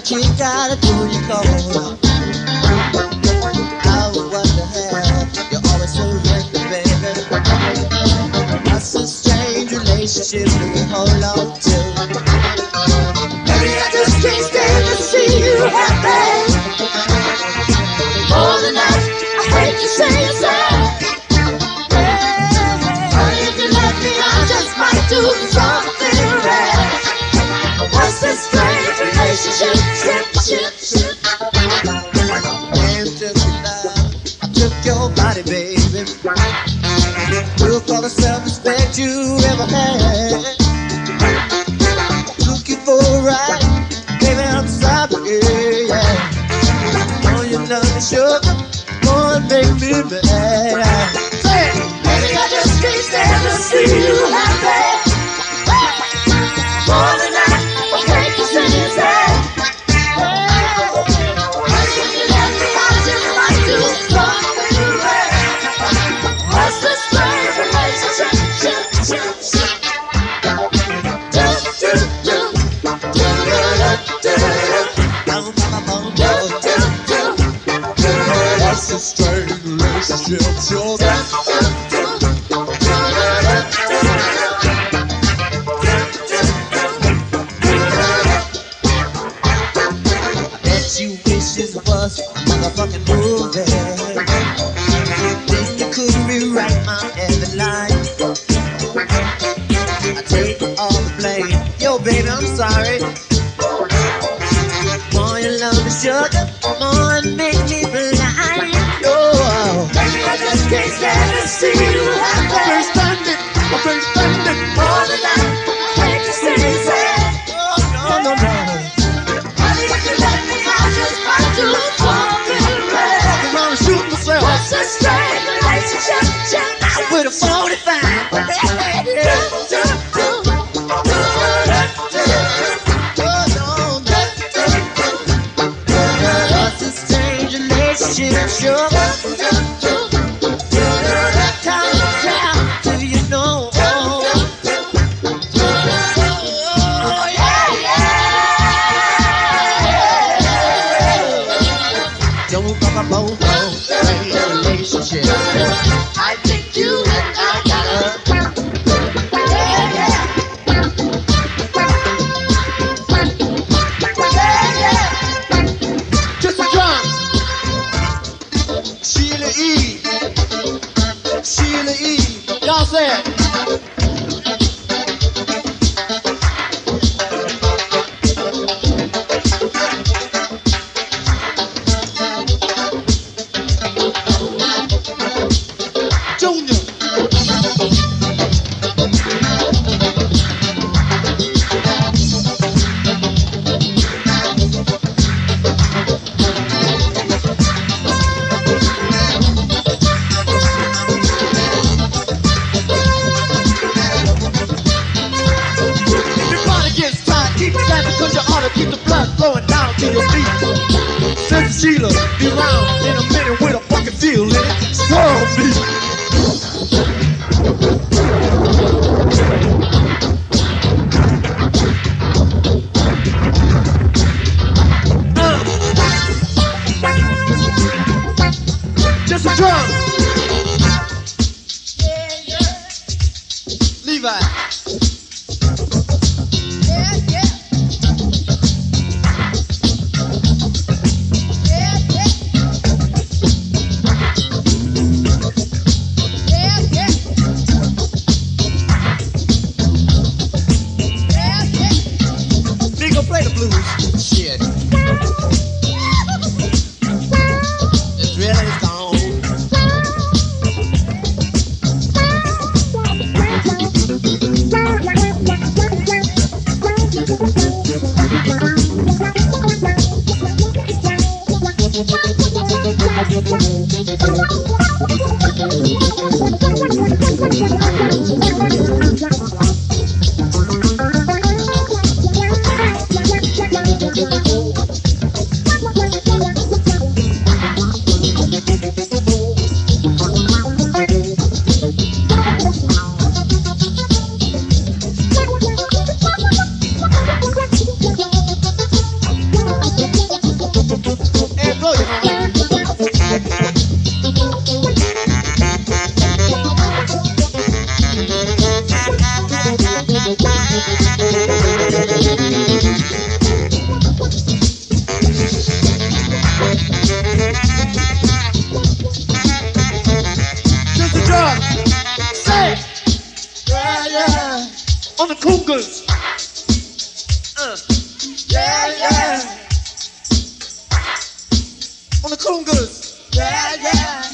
you gotta do, you go. Oh, what the hell? You're always so reckless, baby. What's a strange relationship do you hold on to? Baby, I just can't stand to see you happy. All the night, I hate to say it's sad. Honey, if you let me, I just might do something rare. What's this strange relationship? Ship. And just love, I took your body, baby. Took all the self-respect you ever had. Took you for a ride, baby, I'm sorry, yeah. Oh, you love me, sugar, oh, it make me bad. Say it. Baby, I just can't stand to see you happy. More than that, I hate to see you sad. If you let me, I just might do something rare. What's this strange relationship? What's this strange relationship? You wish it was a motherfucking movie. Then you couldn't rewrite my every line. I take all the blame. Yo, baby, I'm sorry. More you love me, sugar, more it make me blind. Oh, baby, I just can't stand to see you happy. I can't stand it. More than that, I hate to see you sad. Oh, no. What's a strange relationship? With a 45. What's a strange relationship? Sure. Do you know? Relationship. I think you and I gotta. Yeah. Just a drum. Sheila E. Y'all say it. Sheila, be round in a minute with a fucking deal in it. Swirl me. Just a drum. Yeah. Levi. On the congas. Yeah, yeah. On the congas. Yeah, yeah.